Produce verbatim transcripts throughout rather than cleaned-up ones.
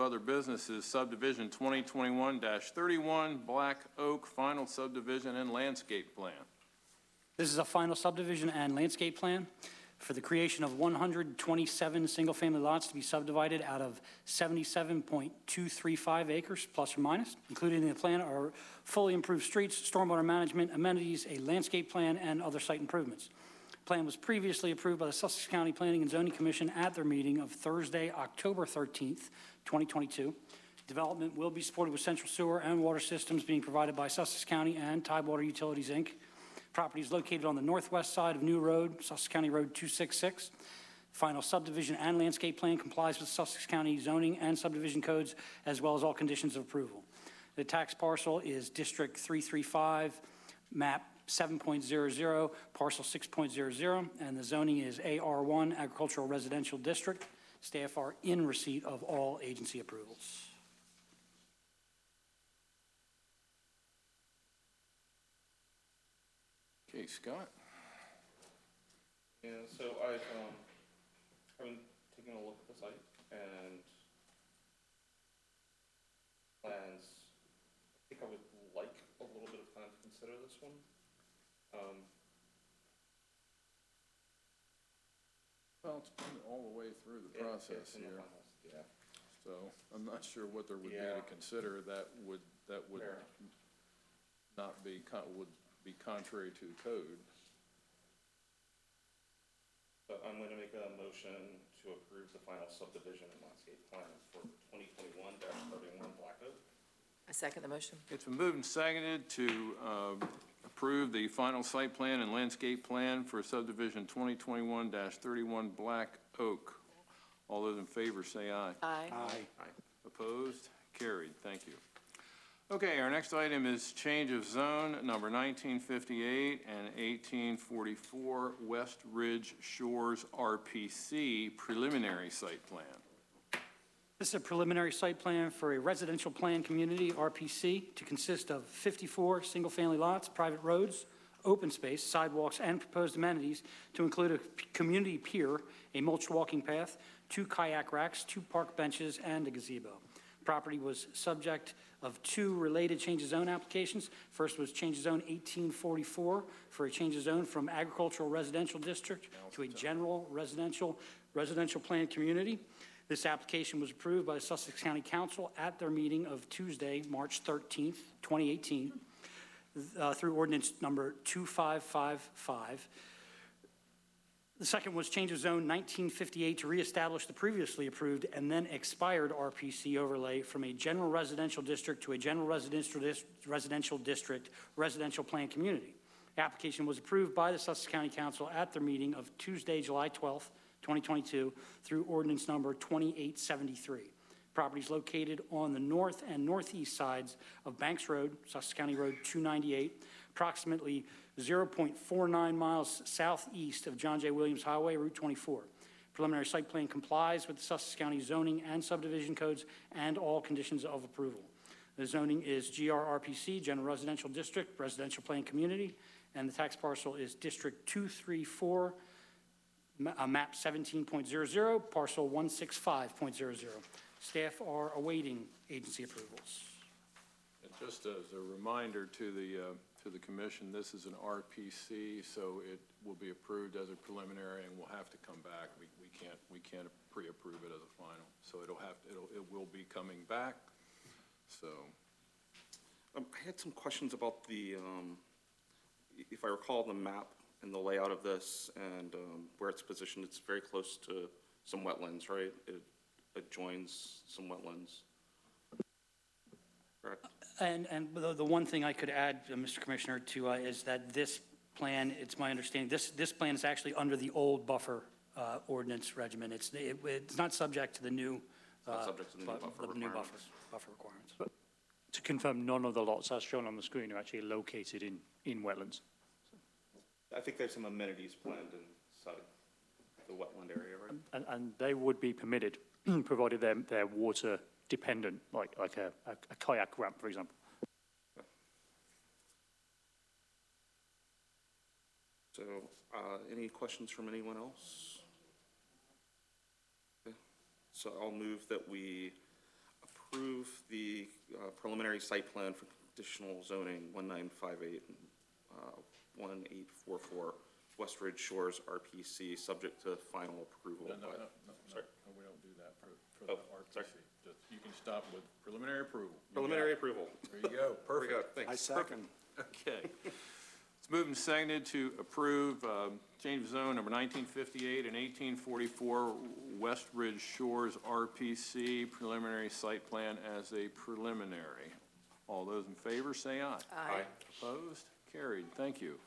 other businesses, subdivision twenty twenty-one dash thirty-one, Black Oak, final subdivision and landscape plan. This is a final subdivision and landscape plan for the creation of one hundred twenty-seven single-family lots to be subdivided out of seventy-seven point two three five acres, plus or minus. Included in the plan are fully improved streets, stormwater management, amenities, a landscape plan, and other site improvements. The plan was previously approved by the Sussex County Planning and Zoning Commission at their meeting of Thursday, October thirteenth, twenty twenty-two. Development will be supported with central sewer and water systems being provided by Sussex County and Tidewater Utilities, Incorporated. Property is located on the northwest side of New Road, Sussex County Road two sixty-six. Final subdivision and landscape plan complies with Sussex County zoning and subdivision codes, as well as all conditions of approval. The tax parcel is District three thirty-five, map seven point zero zero, parcel six point zero zero, and the zoning is A R one, Agricultural Residential District. Staff are in receipt of all agency approvals. Okay, Scott. Yeah, so I've um, been taking a look at the site and plans. I think I would like a little bit of time to consider this one. Um, Well, it's been all the way through the yeah, process it's in the here, finals, yeah. so I'm not sure what there would be Yeah. to consider that would that would Fair. not be con would be contrary to code. But I'm going to make a motion to approve the final subdivision and landscape plan for twenty twenty-one dash thirty-one Black Oak. I second the motion. It's been moved and seconded to uh, approve the final site plan and landscape plan for subdivision twenty twenty-one dash thirty-one Black Oak. All those in favor say aye. Aye. Aye. Opposed? Carried. Thank you. Okay, our next item is change of zone number nineteen fifty-eight and eighteen forty-four West Ridge Shores R P C preliminary site plan. This is a preliminary site plan for a residential plan community, R P C, to consist of fifty-four single-family lots, private roads, open space, sidewalks, and proposed amenities to include a p- community pier, a mulched walking path, two kayak racks, two park benches, and a gazebo. Property was subject of two related change of zone applications. First was change of zone eighteen forty-four for a change of zone from agricultural residential district to a general residential residential plan community. This application was approved by the Sussex County Council at their meeting of Tuesday, March thirteenth, twenty eighteen, uh, through ordinance number two five five five. The second was change of zone nineteen fifty-eight to reestablish the previously approved and then expired R P C overlay from a general residential district to a general residential, dis residential district residential plan community. The application was approved by the Sussex County Council at their meeting of Tuesday, July twelfth, twenty twenty-two, through ordinance number twenty-eight seventy-three. Property is located on the north and northeast sides of Banks Road, Sussex County Road two ninety-eight, approximately zero point four nine miles southeast of John J. Williams Highway, Route twenty-four. Preliminary site plan complies with the Sussex County zoning and subdivision codes and all conditions of approval. The zoning is G R R P C, General Residential District, Residential Plan Community, and the tax parcel is District two thirty-four, uh, map seventeen point zero zero, parcel one sixty-five point zero zero. Staff are awaiting agency approvals. And just as a reminder to the uh, to the commission, this is an R P C, so it will be approved as a preliminary, and we'll have to come back. We we can't we can't pre-approve it as a final, so it'll have to, it'll it will be coming back. So, Um, I had some questions about the, um, if I recall the map and the layout of this and um, where it's positioned, it's very close to some wetlands, right? It adjoins some wetlands. Correct. And, and the, the one thing I could add, uh, Mister Commissioner, to, uh, is that this plan, it's my understanding, this, this plan is actually under the old buffer uh, ordinance regimen. It's, it, it's not subject to the new, uh, Not subject to the new bu- buffer the new requirements. buffer, buffer requirements. But to confirm, none of the lots as shown on the screen are actually located in, in wetlands. I think there's some amenities planned inside the wetland area, right? And, and they would be permitted, provided they're, they're water dependent, like, like a, a, a kayak ramp, for example. So, uh, any questions from anyone else? Okay. So I'll move that we preliminary site plan for conditional zoning one nine five eight, uh, one eight four four, West Ridge Shores R P C, subject to final approval. No, no, by- no, no, Sorry. no, we don't do that for, for the Oh, R P C. sorry. Just, you can stop with preliminary approval. You got Preliminary it. approval. There you go, There we perfect. go, I thanks. second. Okay. It's moved and seconded to approve um, change of zone number nineteen fifty-eight and eighteen forty-four West Ridge Shores R P C preliminary site plan as a preliminary. All those in favor, say aye. Aye. Opposed? Carried. Thank you.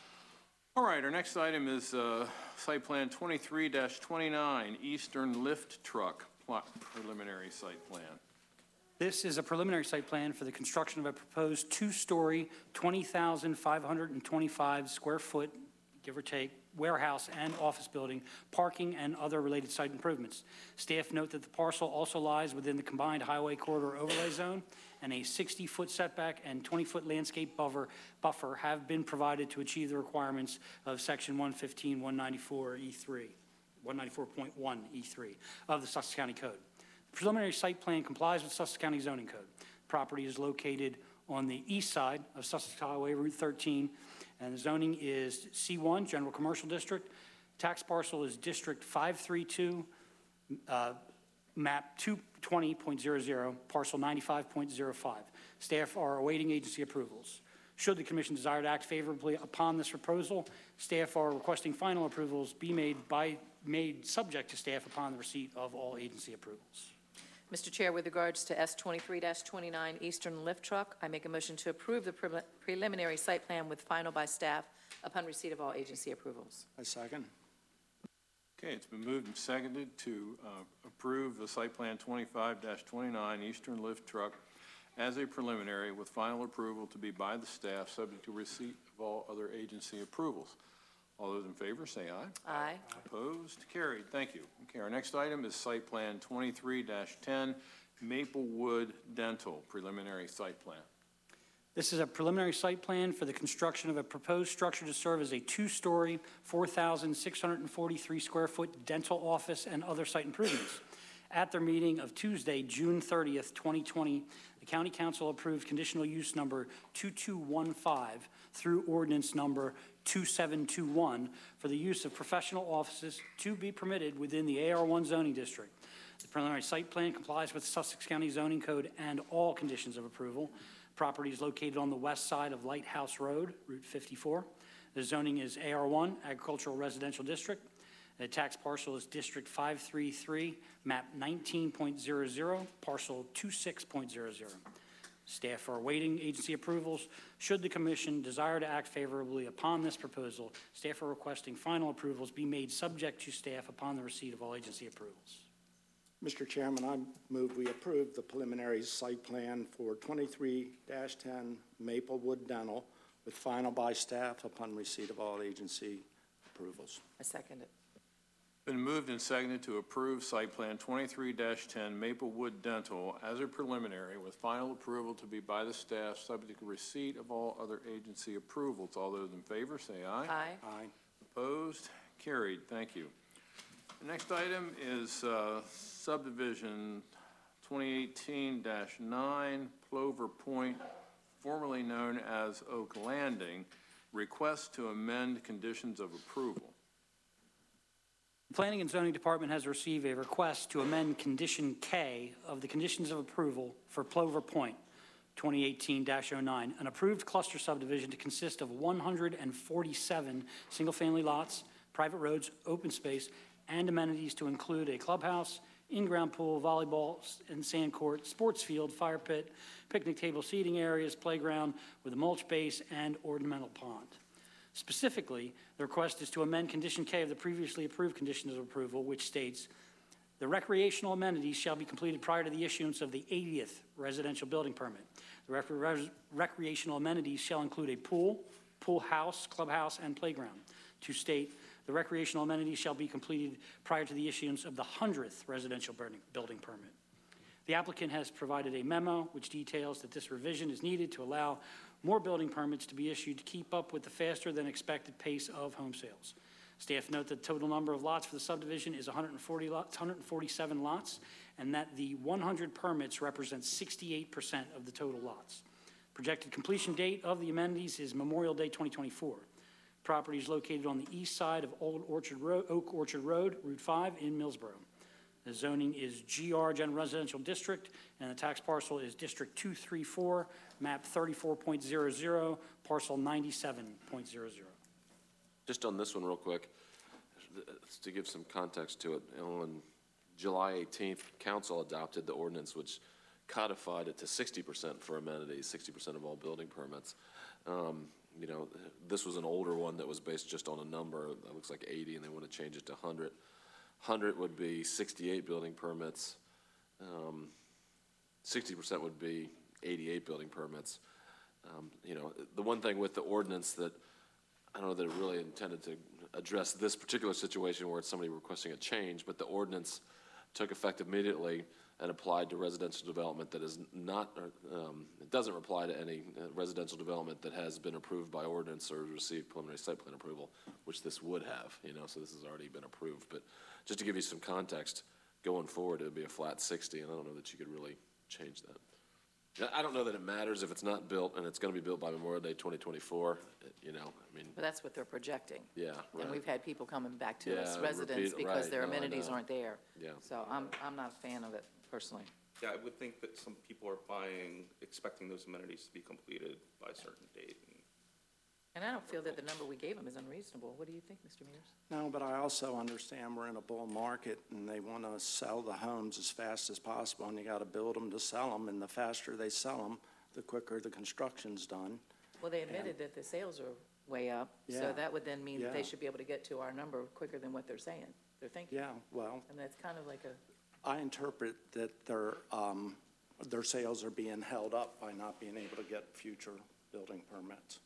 All right, our next item is uh, site plan twenty-three twenty-nine Eastern Lift Truck plot preliminary site plan. This is a preliminary site plan for the construction of a proposed two-story, twenty thousand five hundred twenty-five square foot, give or take, warehouse and office building, parking, and other related site improvements. Staff note that the parcel also lies within the combined highway corridor overlay zone, and a sixty-foot setback and twenty-foot landscape buffer, buffer have been provided to achieve the requirements of section one fifteen, one ninety-four E three, one ninety-four point one E three of the Sussex County Code. The preliminary site plan complies with Sussex County zoning code. The property is located on the east side of Sussex Highway Route thirteen, and the zoning is C one, General Commercial District. Tax parcel is District five three two, uh, map two twenty point zero zero, parcel ninety-five point zero five. Staff are awaiting agency approvals. Should the commission desire to act favorably upon this proposal, staff are requesting final approvals be made by, made subject to staff upon the receipt of all agency approvals. Mister Chair, with regards to S twenty-three twenty-nine Eastern Lift Truck, I make a motion to approve the pre- preliminary site plan with final by staff upon receipt of all agency approvals. I second. Okay, it's been moved and seconded to uh, approve the site plan twenty-five twenty-nine Eastern Lift Truck as a preliminary with final approval to be by the staff, subject to receipt of all other agency approvals. All those in favor, say aye. Aye. Opposed? Carried. Thank you. Okay, our next item is site plan twenty-three ten Maplewood Dental preliminary site plan. This is a preliminary site plan for the construction of a proposed structure to serve as a two-story, four thousand six hundred forty-three square foot dental office and other site improvements. At their meeting of Tuesday, June thirtieth, twenty twenty, the County Council approved conditional use number two two one five through ordinance number two seven two one for the use of professional offices to be permitted within the A R one zoning district. The preliminary site plan complies with Sussex County zoning code and all conditions of approval. Property is located on the west side of Lighthouse Road, Route fifty-four. The zoning is A R one, Agricultural Residential District. The tax parcel is District five three three, map nineteen point zero zero, parcel twenty-six point zero zero. Staff are awaiting agency approvals. Should the commission desire to act favorably upon this proposal, staff are requesting final approvals be made subject to staff upon the receipt of all agency approvals. Mister Chairman, I move we approve the preliminary site plan for twenty-three ten Maplewood Dental with final by staff upon receipt of all agency approvals. I second it. Been moved and seconded to approve site plan twenty-three ten Maplewood Dental as a preliminary with final approval to be by the staff, subject to receipt of all other agency approvals. All those in favor, say aye. Aye. Aye. Opposed? Carried. Thank you. The next item is uh, subdivision twenty eighteen dash nine Plover Point, formerly known as Oak Landing, request to amend conditions of approval. The Planning and Zoning Department has received a request to amend Condition K of the conditions of approval for Plover Point, twenty eighteen dash oh nine, an approved cluster subdivision to consist of one hundred forty-seven single-family lots, private roads, open space, and amenities to include a clubhouse, in-ground pool, volleyball and sand court, sports field, fire pit, picnic table seating areas, playground with a mulch base, and ornamental pond. Specifically, the request is to amend Condition K of the previously approved conditions of approval, which states, the recreational amenities shall be completed prior to the issuance of the eightieth residential building permit. The rec res recreational amenities shall include a pool, pool house, clubhouse, and playground. To state, the recreational amenities shall be completed prior to the issuance of the hundredth residential building permit. The applicant has provided a memo which details that this revision is needed to allow more building permits to be issued to keep up with the faster than expected pace of home sales. Staff note that the total number of lots for the subdivision is one hundred forty lots, one hundred forty-seven lots, and that the one hundred permits represent sixty-eight percent of the total lots. Projected completion date of the amenities is Memorial Day twenty twenty-four. Property is located on the east side of Old Orchard Road, Oak Orchard Road, Route five in Millsboro. The zoning is G R General Residential District, and the tax parcel is District two three four, map thirty-four point zero zero, parcel ninety-seven point zero zero. Just on this one real quick, to give some context to it, on July eighteenth, council adopted the ordinance which codified it to sixty percent for amenities, sixty percent of all building permits. Um, you know, this was an older one that was based just on a number that looks like eighty, and they want to change it to one hundred. one hundred would be sixty-eight building permits. Um, sixty percent would be eighty-eight building permits. Um, you know, the one thing with the ordinance that I don't know that it really intended to address this particular situation where it's somebody requesting a change, but the ordinance took effect immediately and applied to residential development that is not, um, it doesn't apply to any residential development that has been approved by ordinance or received preliminary site plan approval, which this would have, you know, so this has already been approved. But just to give you some context, going forward, it would be a flat sixty, and I don't know that you could really change that. I don't know that it matters if it's not built and it's going to be built by Memorial Day twenty twenty-four, you know, I mean, But that's what they're projecting. yeah, And right. we've had people coming back to us, Yeah, residents, repeat- because right, their no, I amenities know. aren't there. Yeah. So I'm, I'm not a fan of it personally. Yeah, I would think that some people are buying, expecting those amenities to be completed by a certain date. and- And I don't feel that the number we gave them is unreasonable. What do you think, Mister Mears? No, but I also understand we're in a bull market, and they want to sell the homes as fast as possible, and you got to build them to sell them, and the faster they sell them, the quicker the construction's done. Well, they admitted that the sales are way up, so Yeah. that would then mean that they Yeah. should be able to get to our number quicker than what they're saying, they're thinking. Yeah, well, And that's kind of like a, I interpret that their, um, their sales are being held up by not being able to get future building permits.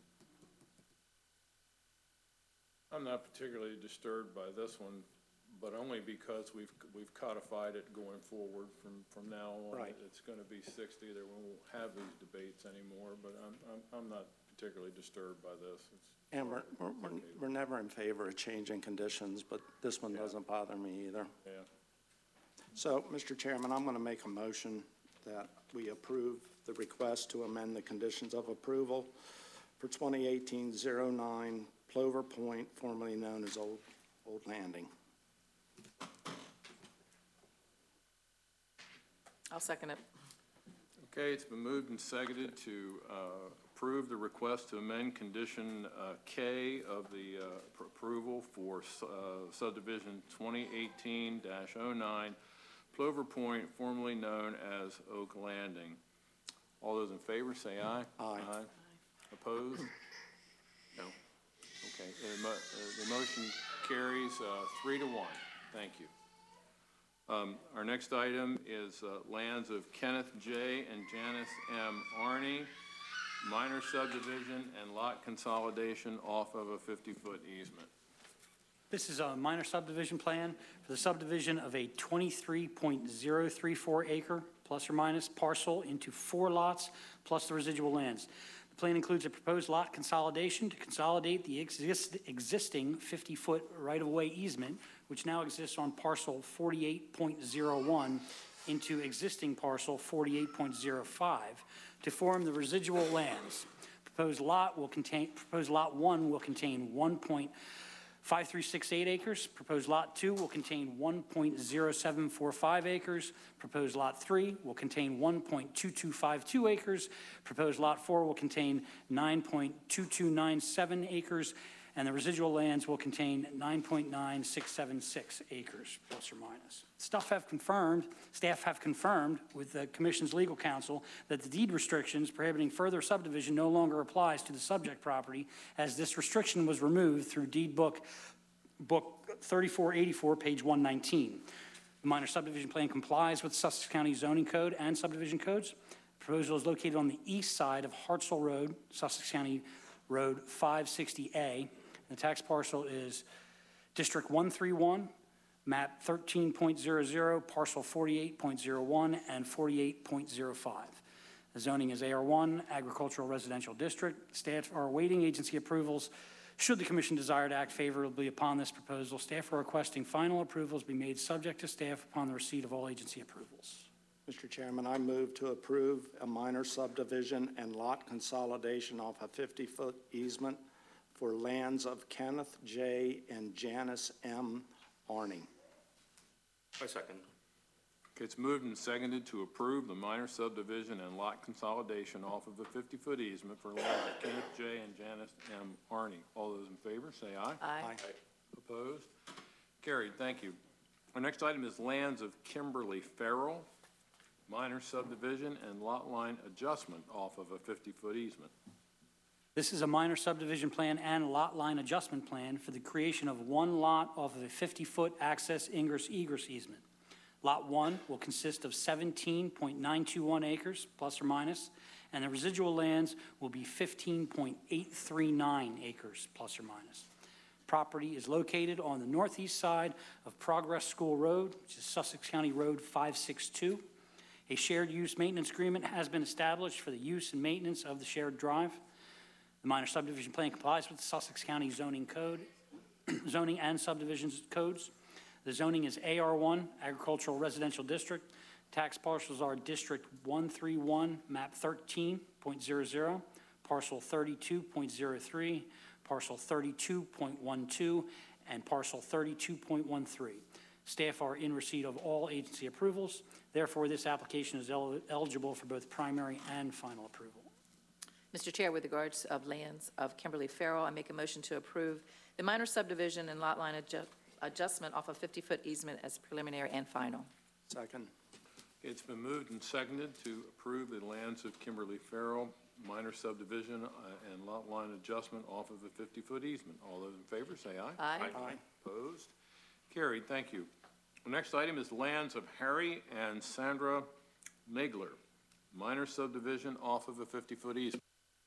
I'm not particularly disturbed by this one, but only because we've, we've codified it going forward from, from now on. Right. It's gonna be sixty, there won't have these debates anymore, but I'm, I'm, I'm not particularly disturbed by this. It's- And we're, we're, we're- we're never in favor of changing conditions, but this one doesn't bother me either. Yeah, So, Mister Chairman, I'm going to make a motion that we approve the request to amend the conditions of approval for twenty eighteen oh nine Plover Point, formerly known as Old, Old Landing. I'll second it. okay, it's been moved and seconded to, uh, approve the request to amend condition, uh, K of the, uh, pr- approval for, uh, subdivision twenty eighteen oh nine Plover Point, formerly known as Oak Landing. All those in favor, say aye. Aye. Opposed? No. Okay, the mo- uh, the motion carries uh, three to one. Thank you. Um, Our next item is uh, lands of Kenneth J. and Janice M. Arney, minor subdivision and lot consolidation off of a fifty-foot easement. This is a minor subdivision plan for the subdivision of a twenty-three point zero three four acre plus or minus parcel into four lots plus the residual lands. The plan includes a proposed lot consolidation to consolidate the exist, existing fifty-foot right-of-way easement, which now exists on parcel forty-eight point zero one into existing parcel forty-eight point zero five to form the residual lands. Proposed lot will contain, proposed lot one will contain one point five three six eight acres. Proposed lot two will contain one point zero seven four five acres. Proposed lot three will contain one point two two five two acres. Proposed lot four will contain nine point two two nine seven acres. And the residual lands will contain nine point nine six seven six acres, plus or minus. Staff have confirmed, staff have confirmed with the Commission's legal counsel that the deed restrictions prohibiting further subdivision no longer applies to the subject property, as this restriction was removed through deed book, book thirty-four eighty-four, page one nineteen. The minor subdivision plan complies with Sussex County zoning code and subdivision codes. The proposal is located on the east side of Hartsel Road, Sussex County Road five sixty A. The tax parcel is District one thirty-one, map thirteen point zero zero, parcel forty-eight point zero one, and forty-eight point zero five. The zoning is A R one, Agricultural Residential District. Staff are awaiting agency approvals Should the commission desire to act favorably upon this proposal, staff are requesting final approvals be made subject to staff upon the receipt of all agency approvals. Mister Chairman, I move to approve a minor subdivision and lot consolidation off a fifty-foot easement for lands of Kenneth J. and Janice M. Arning. I second. Okay, it's moved and seconded to approve the minor subdivision and lot consolidation off of the fifty-foot easement for lands of Kenneth J. and Janice M. Arning. All those in favor, say aye. Aye. Opposed? Carried, thank you. Our next item is lands of Kimberly Farrell, minor subdivision and lot line adjustment off of a fifty-foot easement. This is a minor subdivision plan and lot line adjustment plan for the creation of one lot off of a fifty-foot access ingress egress easement. Lot one will consist of seventeen point nine two one acres, plus or minus, and the residual lands will be fifteen point eight three nine acres, plus or minus. Property is located on the northeast side of Progress School Road, which is Sussex County Road five sixty-two. A shared use maintenance agreement has been established for the use and maintenance of the shared drive. The minor subdivision plan complies with the Sussex County zoning code, zoning and subdivisions codes. The zoning is A R one, Agricultural Residential District. Tax parcels are District one thirty-one, map thirteen point zero zero, parcel thirty-two point zero three, parcel thirty-two point one two, and parcel thirty-two point one three. Staff are in receipt of all agency approvals. Therefore, this application is el eligible for both primary and final approval. Mister Chair, with regards of lands of Kimberly Farrell, I make a motion to approve the minor subdivision and lot line adju adjustment off a fifty-foot easement as preliminary and final. Second. Okay, it's been moved and seconded to approve the lands of Kimberly Farrell, minor subdivision uh, and lot line adjustment off of a fifty-foot easement. All those in favor, say aye. Aye. Aye. Opposed? Carried, thank you. The next item is lands of Harry and Sandra Nagler, minor subdivision off of a fifty-foot easement.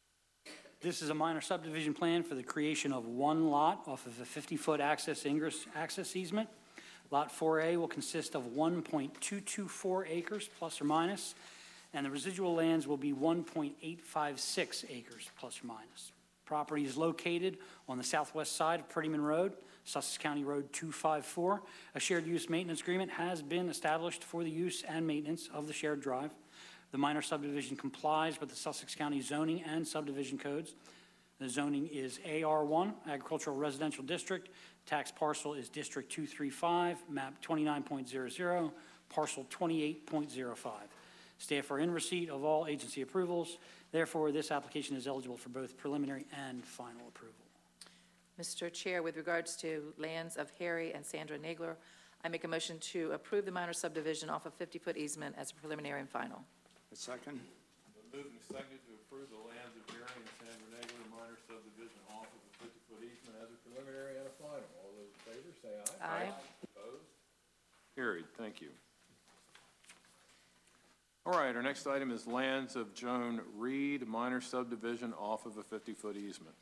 This is a minor subdivision plan for the creation of one lot off of a fifty-foot access ingress access easement. Lot four A will consist of one point two two four acres, plus or minus, and the residual lands will be one point eight five six acres, plus or minus. Property is located on the southwest side of Prettyman Road, Sussex County Road two fifty-four. A shared use maintenance agreement has been established for the use and maintenance of the shared drive. The minor subdivision complies with the Sussex County zoning and subdivision codes. The zoning is A R one, Agricultural Residential District. Tax parcel is District two thirty-five, map twenty-nine point zero zero, parcel twenty-eight point zero five. Staff are in receipt of all agency approvals. Therefore, this application is eligible for both preliminary and final approval. Mister Chair, with regards to lands of Harry and Sandra Nagler, I make a motion to approve the minor subdivision off a fifty-foot easement as a preliminary and final. A second. Been moved and seconded to approve the lands of Harry and Sandra Nagler, minor subdivision off of a fifty-foot easement as a preliminary and a final. All those in favor, say aye. Aye. Opposed? Carried, thank you. All right, our next item is lands of Joan Reed, minor subdivision off of a fifty-foot easement.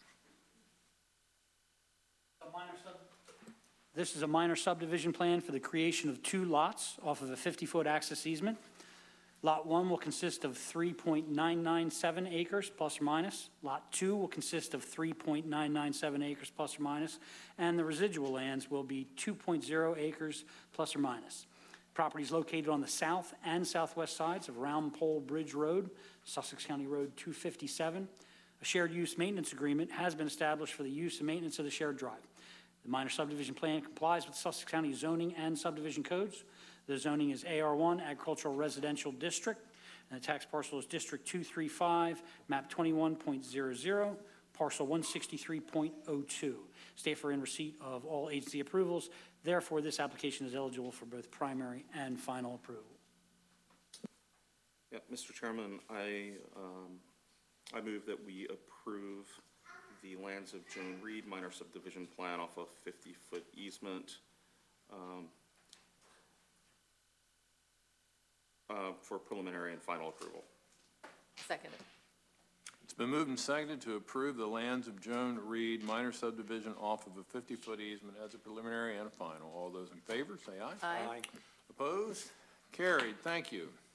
This is a minor subdivision plan for the creation of two lots off of a fifty-foot access easement. Lot one will consist of three point nine nine seven acres, plus or minus. Lot two will consist of three point nine nine seven acres, plus or minus. And the residual lands will be two point zero acres, plus or minus. Property is located on the south and southwest sides of Round Pole Bridge Road, Sussex County Road two fifty-seven. A shared use maintenance agreement has been established for the use and maintenance of the shared drive. The minor subdivision plan complies with Sussex County zoning and subdivision codes. The zoning is A R one, Agricultural Residential District, and the tax parcel is District two thirty-five, map twenty-one point zero zero, parcel one sixty-three point zero two. Staff are in receipt of all agency approvals. Therefore, this application is eligible for both primary and final approval. Yeah, Mister Chairman, I, um, I move that we approve the lands of Joan Reed minor subdivision plan off a fifty-foot easement um, uh, for preliminary and final approval. Seconded. It's been moved and seconded to approve the lands of Joan Reed, minor subdivision off of a fifty-foot easement as a preliminary and a final. All those in favor, say aye. Aye. Opposed? Carried, thank you.